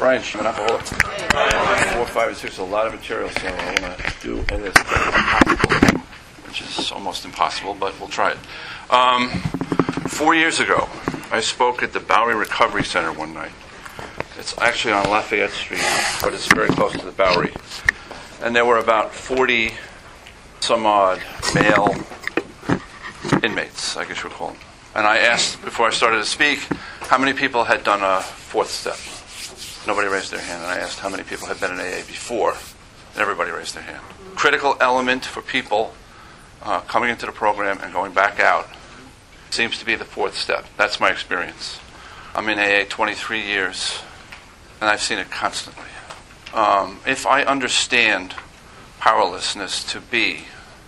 Brian, I'm an alcoholic. 4, 5, and 6, a lot of material, so I want to do it as possible, which is almost impossible, but we'll try it. 4 years ago, I spoke at the Bowery Recovery Center one night. It's actually on Lafayette Street, but it's very close to the Bowery. And there were about 40 some odd male inmates, I guess you would call them. And I asked, before I started to speak, how many people had done a fourth step. Nobody raised their hand. And I asked how many people had been in AA before. And everybody raised their hand. Critical element for people coming into the program and going back out seems to be the fourth step. That's my experience. I'm in AA 23 years, and I've seen it constantly. If I understand powerlessness to be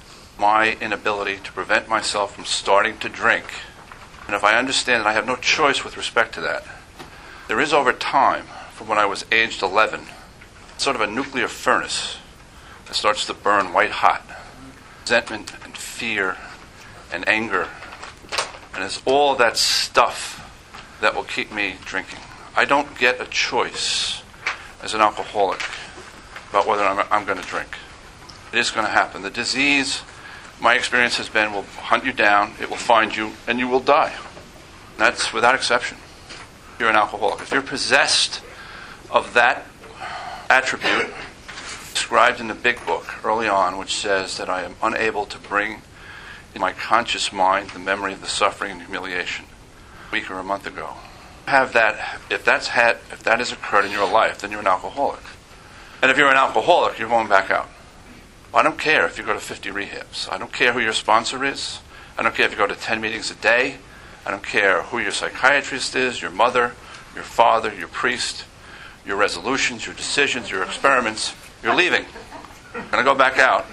my inability to prevent myself from starting to drink, and if I understand that I have no choice with respect to that, there is over time, from when I was aged 11, sort of a nuclear furnace that starts to burn white hot. Resentment and fear and anger, and it's all that stuff that will keep me drinking. I don't get a choice as an alcoholic about whether I'm going to drink. It is going to happen. The disease, my experience has been, will hunt you down, it will find you, and you will die. That's without exception. You're an alcoholic. If you're possessed of that attribute described in the big book early on, which says that I am unable to bring in my conscious mind the memory of the suffering and humiliation a week or a month ago. Have that, if that has occurred in your life, then you're an alcoholic. And if you're an alcoholic, you're going back out. I don't care if you go to 50 rehabs. I don't care who your sponsor is. I don't care if you go to 10 meetings a day. I don't care who your psychiatrist is, your mother, your father, your priest, your resolutions, your decisions, your experiments. You're leaving. You're going to go back out.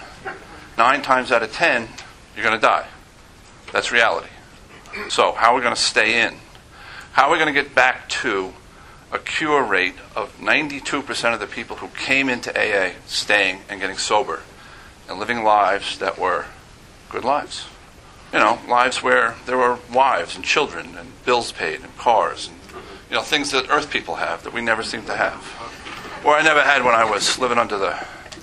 9 times out of 10, you're going to die. That's reality. So how are we going to stay in? How are we going to get back to a cure rate of 92% of the people who came into AA staying and getting sober and living lives that were good lives? You know, lives where there were wives and children and bills paid and cars and, you know, things that earth people have that we never seem to have. Or I never had when I was living under the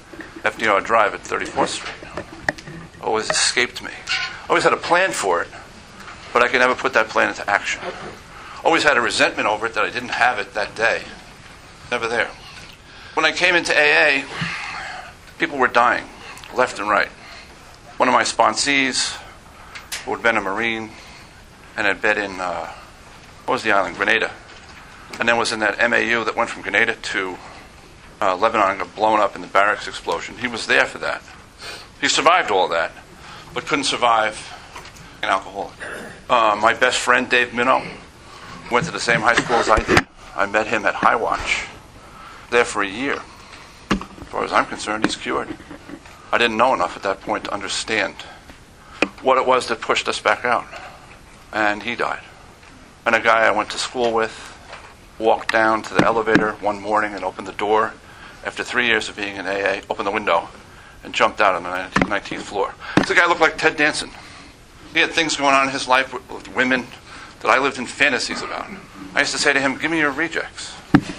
FDR Drive at 34th Street. Always escaped me. Always had a plan for it, but I could never put that plan into action. Always had a resentment over it that I didn't have it that day. Never there. When I came into AA, people were dying, left and right. One of my sponsees, who had been a Marine and had been in, what was the island? Grenada. And then was in that MAU that went from Grenada to Lebanon and got blown up in the barracks explosion. He was there for that. He survived all that, but couldn't survive an alcoholic. My best friend, Dave Minnow, went to the same high school as I did. I met him at High Watch. There for a year. As far as I'm concerned, he's cured. I didn't know enough at that point to understand what it was that pushed us back out. And he died. And a guy I went to school with walked down to the elevator one morning and opened the door after 3 years of being in AA, opened the window, and jumped out on the 19th floor. This guy looked like Ted Danson. He had things going on in his life with women that I lived in fantasies about. I used to say to him, "Give me your rejects."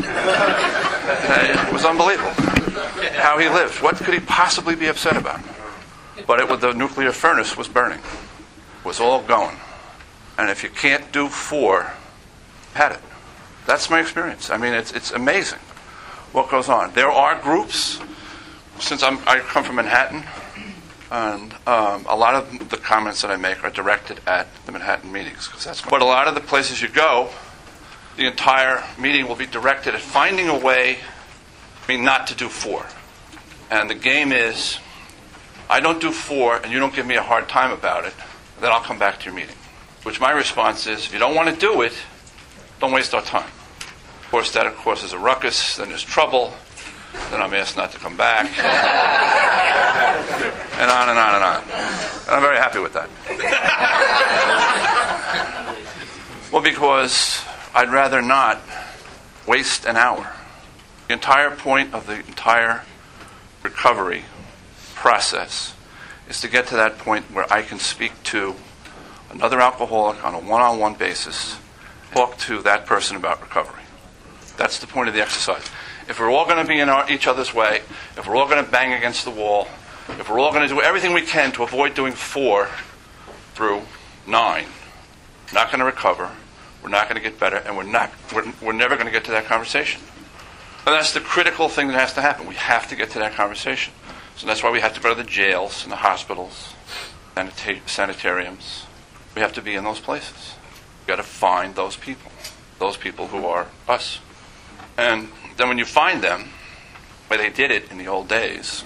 It was unbelievable how he lived. What could he possibly be upset about? But the nuclear furnace was burning. It was all going. And if you can't do 4, had it. That's my experience. I mean, it's amazing what goes on. There are groups, since I come from Manhattan, and a lot of the comments that I make are directed at the Manhattan meetings. But a lot of the places you go, the entire meeting will be directed at finding a way, not to do 4. And the game is, I don't do 4 and you don't give me a hard time about it, then I'll come back to your meeting. Which my response is, if you don't want to do it, don't waste our time. Of course, that is a ruckus, then there's trouble, then I'm asked not to come back, and on and on and on. And I'm very happy with that. Well, because I'd rather not waste an hour. The entire point of the entire recovery process is to get to that point where I can speak to another alcoholic on a one-on-one basis, talk to that person about recovery. That's the point of the exercise. If we're all going to be in each other's way, if we're all going to bang against the wall, if we're all going to do everything we can to avoid doing 4 through 9, we're not going to recover, we're not going to get better, and we're never going to get to that conversation. And that's the critical thing that has to happen. We have to get to that conversation. So that's why we have to go to the jails and the hospitals, sanitariums. We have to be in those places. We've got to find those people who are us. And then when you find them, the way they did it in the old days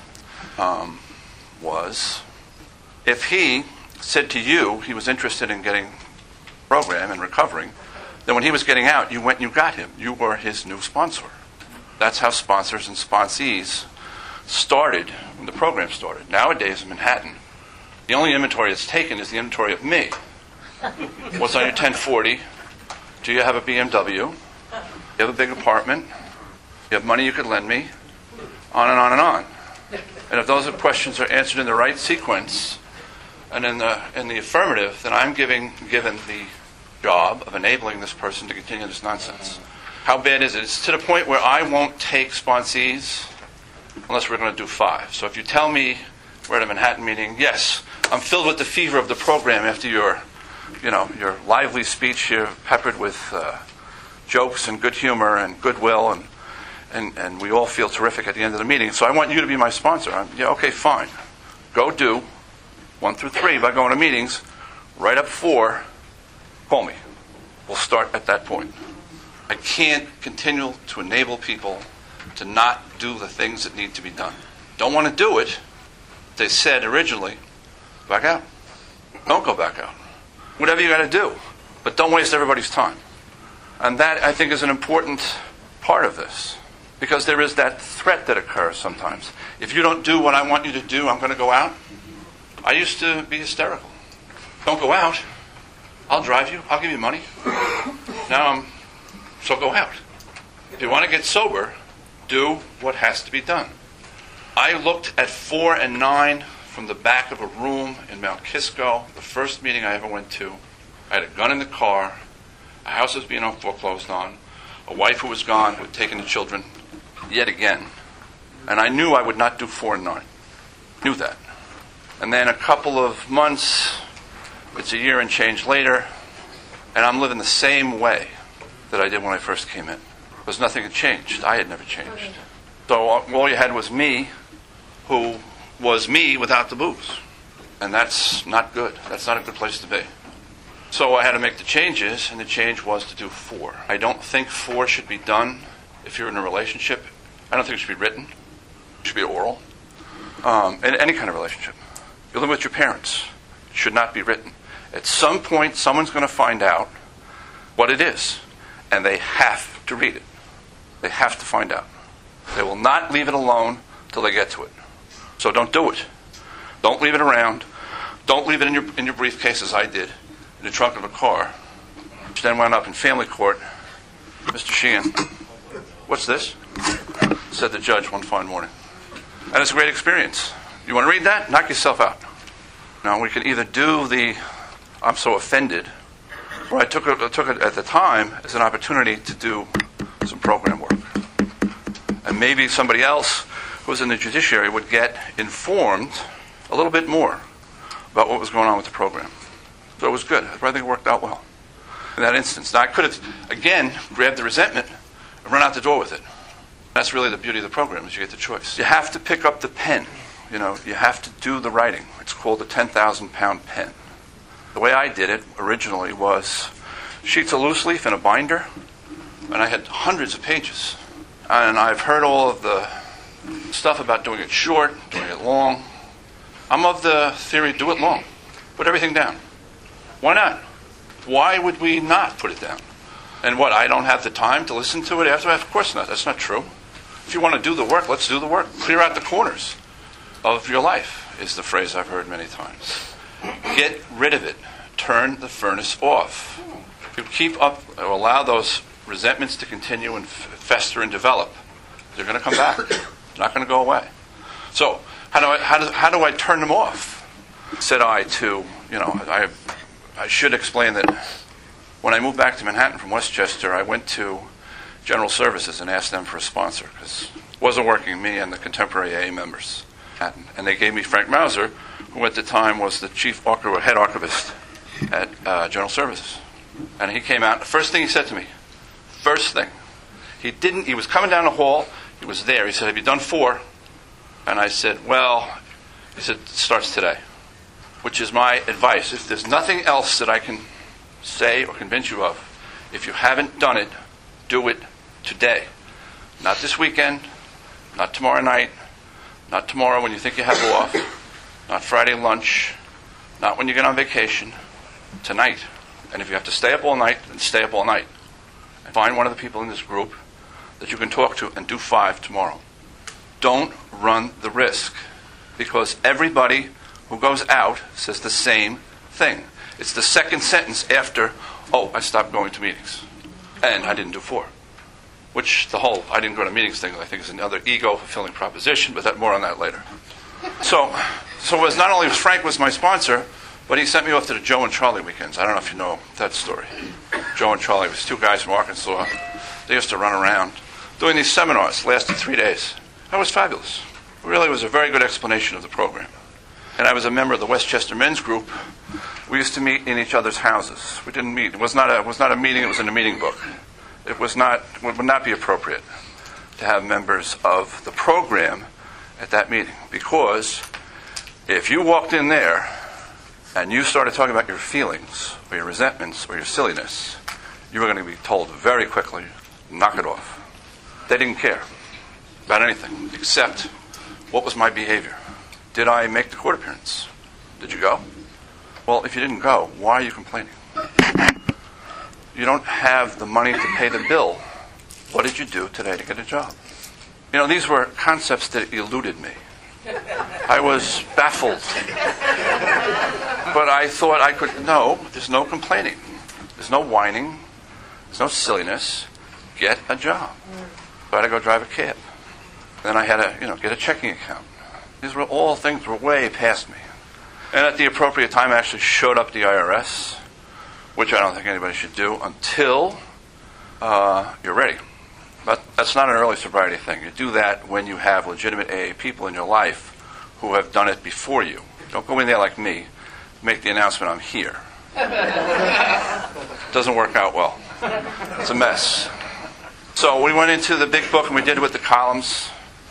was, if he said to you he was interested in getting a program and recovering, then when he was getting out, you went and you got him. You were his new sponsor. That's how sponsors and sponsees started when the program started. Nowadays in Manhattan, the only inventory that's taken is the inventory of me. What's on your 1040? Do you have a BMW? You have a big apartment? You have money you could lend me? On and on and on. And if those questions are answered in the right sequence and in the affirmative, then I'm given the job of enabling this person to continue this nonsense. How bad is it? It's to the point where I won't take sponsees unless we're going to do 5. So if you tell me we're at a Manhattan meeting, yes, I'm filled with the fever of the program after your lively speech here, peppered with jokes and good humor and goodwill, and we all feel terrific at the end of the meeting. So I want you to be my sponsor. Okay, fine. Go do 1 through 3 by going to meetings. Right up 4, call me. We'll start at that point. I can't continue to enable people to not do the things that need to be done. Don't want to do it, they said originally, back out. Don't go back out. Whatever you got to do. But don't waste everybody's time. And that, I think, is an important part of this. Because there is that threat that occurs sometimes. If you don't do what I want you to do, I'm going to go out. I used to be hysterical. Don't go out. I'll drive you. I'll give you money. So go out. If you want to get sober, do what has to be done. I looked at 4 and 9 from the back of a room in Mount Kisco, the first meeting I ever went to. I had a gun in the car, a house was being foreclosed on, a wife who was gone, who had taken the children yet again. And I knew I would not do 4 and 9. Knew that. And then a couple of months, it's a year and change later, and I'm living the same way that I did when I first came in. Because nothing had changed. I had never changed. So all you had was me, who was me without the booze. And that's not good. That's not a good place to be. So I had to make the changes, and the change was to do 4. I don't think 4 should be done if you're in a relationship. I don't think it should be written. It should be oral. In any kind of relationship. You live with your parents. It should not be written. At some point, someone's going to find out what it is. And they have to read it. They have to find out. They will not leave it alone till they get to it. So don't do it. Don't leave it around. Don't leave it in your briefcase, as I did, in the trunk of a car. Which then wound up in family court. Mr. Sheehan, what's this? Said the judge one fine morning. And it's a great experience. You want to read that? Knock yourself out. Now, we can either do the I'm so offended, or I took it at the time as an opportunity to do some program work. And maybe somebody else who was in the judiciary would get informed a little bit more about what was going on with the program. So it was good. I think it worked out well in that instance. Now, I could have, again, grabbed the resentment and run out the door with it. That's really the beauty of the program, is you get the choice. You have to pick up the pen. You have to do the writing. It's called the 10,000-pound pen. The way I did it originally was sheets of loose leaf in a binder, and I had hundreds of pages. And I've heard all of the stuff about doing it short, doing it long. I'm of the theory, do it long. Put everything down. Why not? Why would we not put it down? And what, I don't have the time to listen to it after? Of course not. That's not true. If you want to do the work, let's do the work. Clear out the corners of your life, is the phrase I've heard many times. Get rid of it. Turn the furnace off. If you keep up or allow those resentments to continue and fester and develop, they're going to come back. They're not going to go away. So, how do I turn them off? Said I to, I should explain that when I moved back to Manhattan from Westchester, I went to General Services and asked them for a sponsor because it wasn't working, me and the contemporary AA members. And they gave me Frank Mauser, who at the time was the head archivist at General Services. And he came out, the first thing he said to me, he was coming down the hall, he was there, he said, "Have you done 4?" And I said, "Well," he said, "it starts today," which is my advice. If there's nothing else that I can say or convince you of, if you haven't done it, do it today. Not this weekend, not tomorrow night, not tomorrow when you think you have off, not Friday lunch, not when you get on vacation, tonight. And if you have to stay up all night, then stay up all night. And find one of the people in this group that you can talk to and do 5 tomorrow. Don't run the risk, because everybody who goes out says the same thing. It's the second sentence after, "Oh, I stopped going to meetings, and I didn't do 4." Which the whole "I didn't go to meetings" thing, I think, is another ego-fulfilling proposition, but more on that later. So it was not only Frank was my sponsor, but he sent me off to the Joe and Charlie weekends. I don't know if you know that story. Joe and Charlie was 2 guys from Arkansas. They used to run around doing these seminars, lasted 3 days. That was fabulous. It really was a very good explanation of the program. And I was a member of the Westchester Men's Group. We used to meet in each other's houses. We didn't meet. It was not a meeting. It was in a meeting book. It would not be appropriate to have members of the program at that meeting, because if you walked in there and you started talking about your feelings or your resentments or your silliness, you were going to be told very quickly, knock it off. They didn't care about anything except what was my behavior. Did I make the court appearance? Did you go? Well, if you didn't go, why are you complaining? You don't have the money to pay the bill. What did you do today to get a job? These were concepts that eluded me. I was baffled. But I thought I could, no, there's no complaining. There's no whining. There's no silliness. Get a job. So I had to go drive a cab. Then I had to, get a checking account. These were all things were way past me. And at the appropriate time, I actually showed up at the IRS, which I don't think anybody should do until you're ready. But that's not an early sobriety thing. You do that when you have legitimate AA people in your life who have done it before you. Don't go in there like me, make the announcement, "I'm here." Doesn't work out well. It's a mess. So we went into the big book and we did it with the columns.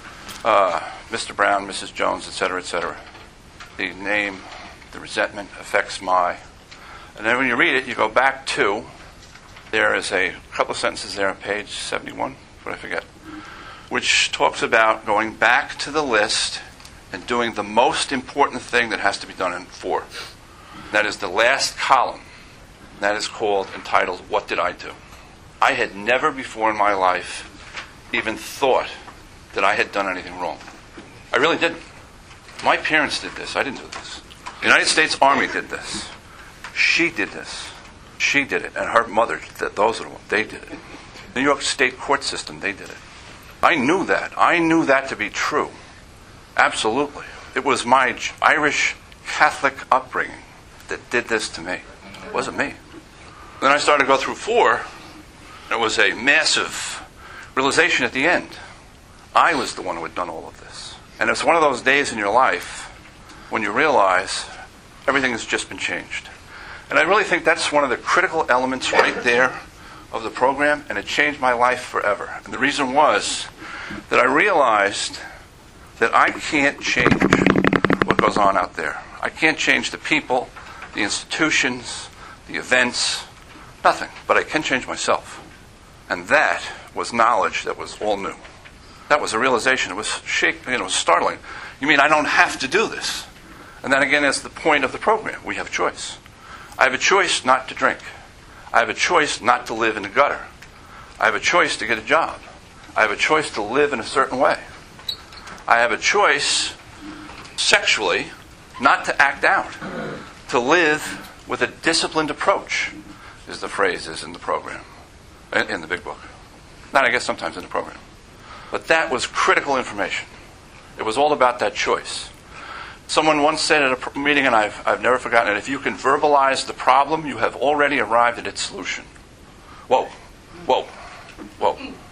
Mr. Brown, Mrs. Jones, etc., etc. The name, the resentment affects my. And then when you read it, you go back to, there is a couple of sentences there on page 71, but I forget, which talks about going back to the list and doing the most important thing that has to be done in 4. That is the last column. That is entitled, "What Did I Do?" I had never before in my life even thought that I had done anything wrong. I really didn't. My parents did this. I didn't do this. The United States Army did this. She did this. She did it. And her mother, those are the ones. They did it. New York State court system, they did it. I knew that. I knew that to be true. Absolutely. It was my Irish Catholic upbringing that did this to me. It wasn't me. Then I started to go through 4. And it was a massive realization at the end. I was the one who had done all of this. And it's one of those days in your life when you realize everything has just been changed. And I really think that's one of the critical elements right there of the program, and it changed my life forever. And the reason was that I realized that I can't change what goes on out there. I can't change the people, the institutions, the events, nothing. But I can change myself. And that was knowledge that was all new. That was a realization. It was it was startling. You mean I don't have to do this? And then again, that's the point of the program. We have a choice. I have a choice not to drink. I have a choice not to live in the gutter. I have a choice to get a job. I have a choice to live in a certain way. I have a choice sexually not to act out, to live with a disciplined approach, is the phrase is in the program, in the big book. Not, I guess, sometimes in the program. But that was critical information. It was all about that choice. Someone once said at a meeting, and I've never forgotten it, if you can verbalize the problem, you have already arrived at its solution. Whoa, whoa, whoa.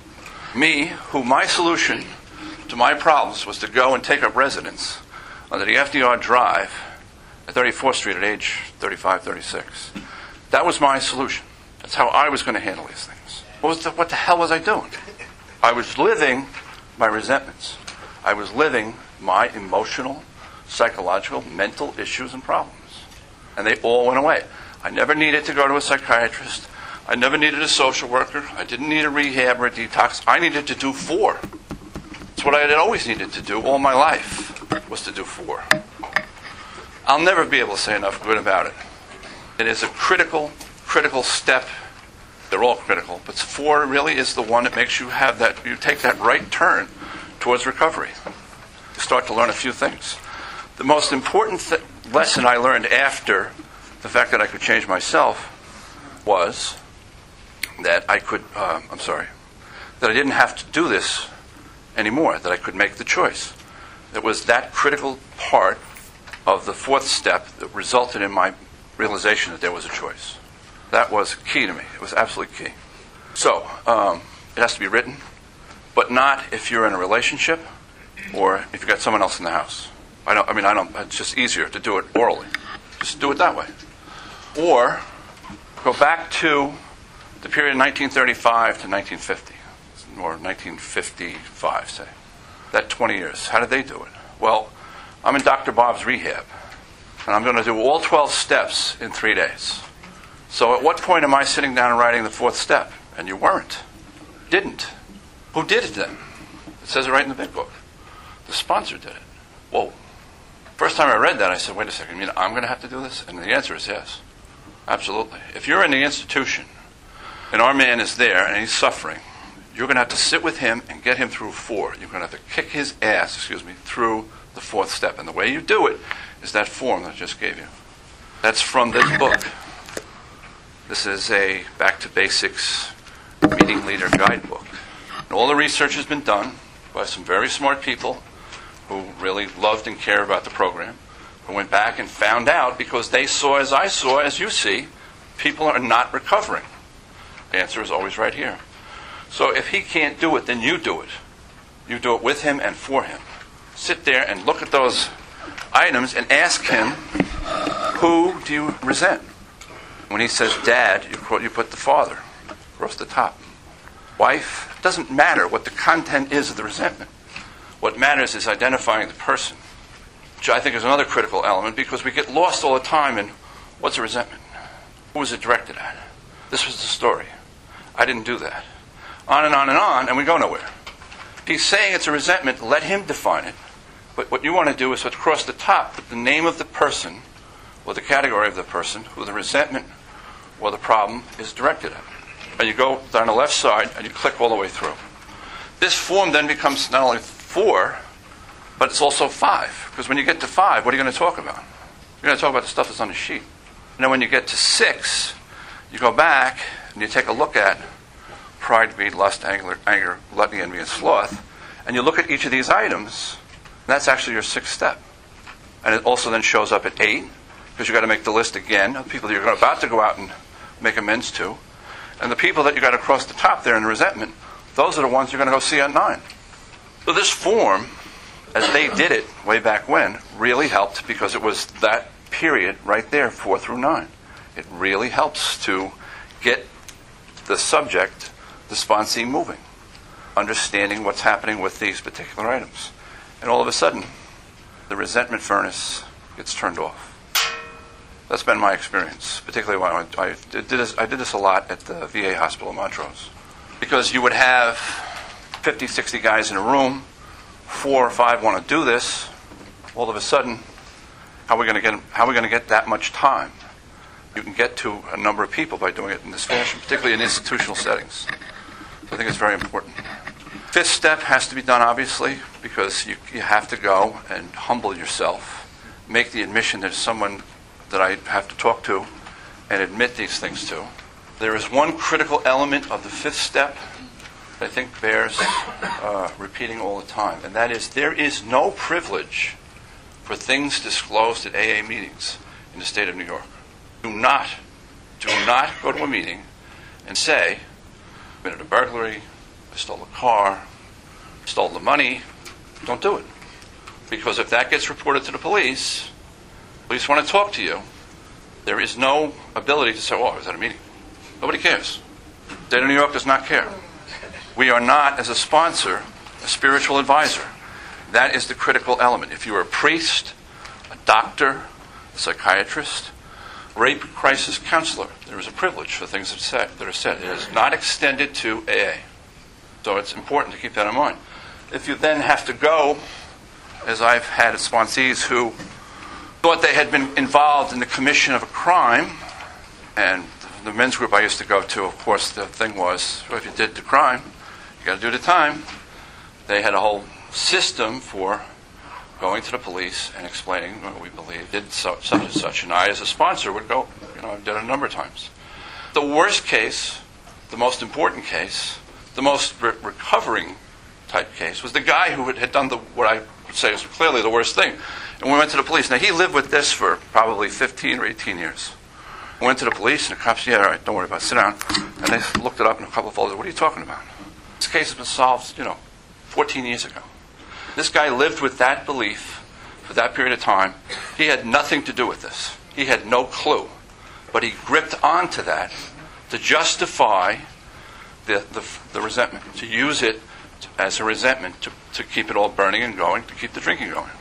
Me, who my solution to my problems was to go and take up residence under the FDR Drive at 34th Street at age 35, 36. That was my solution. That's how I was going to handle these things. What the hell was I doing? I was living my resentments. I was living my emotional, psychological, mental issues and problems. And they all went away. I never needed to go to a psychiatrist. I never needed a social worker. I didn't need a rehab or a detox. I needed to do 4. It's what I had always needed to do all my life, was to do 4. I'll never be able to say enough good about it. It is a critical step. They're all critical, but 4 really is the one that makes you have that, you take that right turn towards recovery. You start to learn a few things. The most important lesson I learned after the fact that I could change myself was that I could, that I didn't have to do this anymore, that I could make the choice. It was that critical part of the 4th step that resulted in my realization that there was a choice. That was key to me. It was absolutely key. So, it has to be written, but not if you're in a relationship or if you've got someone else in the house. It's just easier to do it orally. Just do it that way. Or go back to the period 1935 to 1950, or 1955, say. That 20 years. How did they do it? Well, I'm in Dr. Bob's rehab, and I'm going to do all 12 steps in 3 days. So at what point am I sitting down and writing the 4th step? And you weren't. Didn't. Who did it then? It says it right in the big book. The sponsor did it. Whoa. First time I read that, I said, wait a second, you mean I'm going to have to do this? And the answer is yes. Absolutely. If you're in the institution, and our man is there, and he's suffering, you're going to have to sit with him and get him through 4. You're going to have to kick his ass, through the 4th step. And the way you do it is that form that I just gave you. That's from this book. This is a Back to Basics Meeting Leader Guidebook. And all the research has been done by some very smart people who really loved and cared about the program, who went back and found out, because they saw, as I saw, as you see, people are not recovering. The answer is always right here. So if he can't do it, then you do it. You do it with him and for him. Sit there and look at those items and ask him, who do you resent? When he says dad, you put the father across the top. Wife, it doesn't matter what the content is of the resentment. What matters is identifying the person, which I think is another critical element, because we get lost all the time in what's a resentment? Who was it directed at? This was the story. I didn't do that. On and on and on, and we go nowhere. If he's saying it's a resentment, let him define it. But what you want to do is across the top, put the name of the person, or the category of the person, who the resentment or the problem is directed at. And you go down the left side, and you click all the way through. This form then becomes not only 4, but it's also 5. Because when you get to 5, what are you going to talk about? You're going to talk about the stuff that's on the sheet. And then when you get to 6, you go back and you take a look at pride, greed, lust, anger, gluttony, envy, and sloth, and you look at each of these items, and that's actually your 6th step. And it also then shows up at 8, because you've got to make the list again of people that you're about to go out and make amends to. And the people that you got across the top there in the resentment, those are the ones you're going to go see at 9. So this form, as they did it way back when, really helped, because it was that period right there, 4 through 9. It really helps to get the subject, the sponsee, moving, understanding what's happening with these particular items. And all of a sudden, the resentment furnace gets turned off. That's been my experience, particularly when I did this a lot at the VA hospital in Montrose. Because you would have 50, 60 guys in a room, 4 or 5 want to do this. All of a sudden, how are we going to get that much time? You can get to a number of people by doing it in this fashion, particularly in institutional settings. So I think it's very important. 5th step has to be done, obviously, because you have to go and humble yourself, make the admission there's someone that I have to talk to and admit these things to. There is one critical element of the 5th step that I think bears repeating all the time, and that is there is no privilege for things disclosed at AA meetings in the state of New York. Do not go to a meeting and say, I've been at a burglary, a stole the car, stole the money, don't do it. Because if that gets reported to the police want to talk to you, there is no ability to say, oh, I was at a meeting. Nobody cares. The state of New York does not care. We are not, as a sponsor, a spiritual advisor. That is the critical element. If you are a priest, a doctor, a psychiatrist, rape crisis counselor, there is a privilege for things that are said. It is not extended to AA. So it's important to keep that in mind. If you then have to go, as I've had sponsees who thought they had been involved in the commission of a crime, and the men's group I used to go to, of course, the thing was, well, if you did the crime, you got to do the time. They had a whole system for going to the police and explaining what we believe did such and such. And I, as a sponsor, would go, I've done it a number of times. The worst case, the most important case, the most recovering type case was the guy who had done what I would say is clearly the worst thing. And we went to the police. Now, he lived with this for probably 15 or 18 years. We went to the police, and the cops said, yeah, all right, don't worry about it, sit down. And they looked it up in a couple of folders. What are you talking about? This case has been solved, 14 years ago. This guy lived with that belief for that period of time. He had nothing to do with this. He had no clue. But he gripped onto that to justify the resentment, to use it as a resentment, to keep it all burning and going, to keep the drinking going.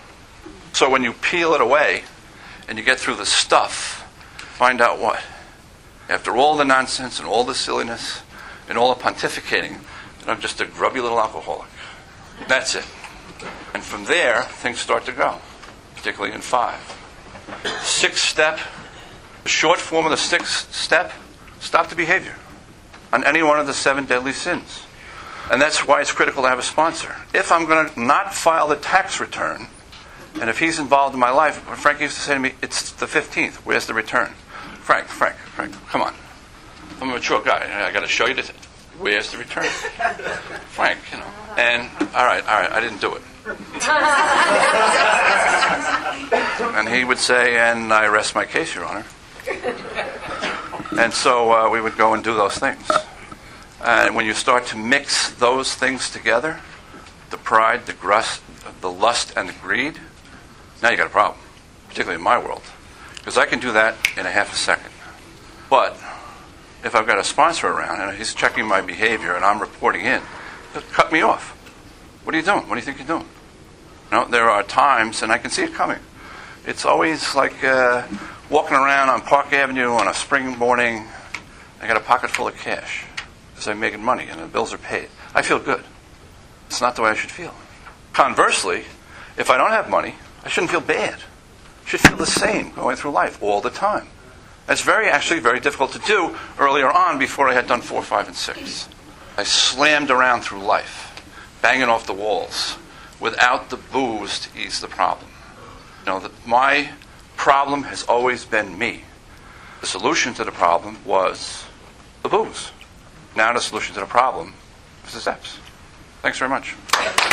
So when you peel it away and you get through the stuff, find out what? After all the nonsense and all the silliness and all the pontificating, I'm just a grubby little alcoholic. That's it. And from there, things start to go, particularly in 5. 6th step, the short form of the 6th step, stop the behavior on any one of the 7 deadly sins. And that's why it's critical to have a sponsor. If I'm going to not file the tax return, and if he's involved in my life, Frank used to say to me, it's the 15th, where's the return? Frank, come on. I'm a mature guy, I got to show you this. Where's the return? Frank, And, all right, I didn't do it. And he would say, and I rest my case, Your Honor. And so we would go and do those things. And when you start to mix those things together, the pride, the lust, and the greed, now you got a problem, particularly in my world. Because I can do that in a half a second. But if I've got a sponsor around and he's checking my behavior and I'm reporting in, he'll cut me off. What are you doing? What do you think you're doing? There are times, and I can see it coming. It's always like walking around on Park Avenue on a spring morning. I got a pocket full of cash because I'm making money and the bills are paid. I feel good. It's not the way I should feel. Conversely, if I don't have money, I shouldn't feel bad. I should feel the same going through life all the time. That's actually very difficult to do earlier on before I had done 4, 5, and 6. I slammed around through life, banging off the walls, without the booze to ease the problem. My problem has always been me. The solution to the problem was the booze. Now the solution to the problem is the steps. Thanks very much.